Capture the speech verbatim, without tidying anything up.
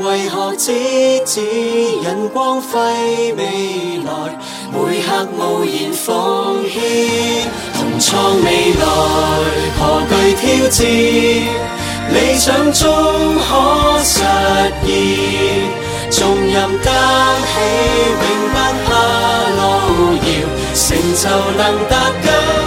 為何只指引光輝未來，每刻無言奉獻，同創未來，何懼挑戰，理想終可實現，縱任擔起永不怕路遙，成就能達根。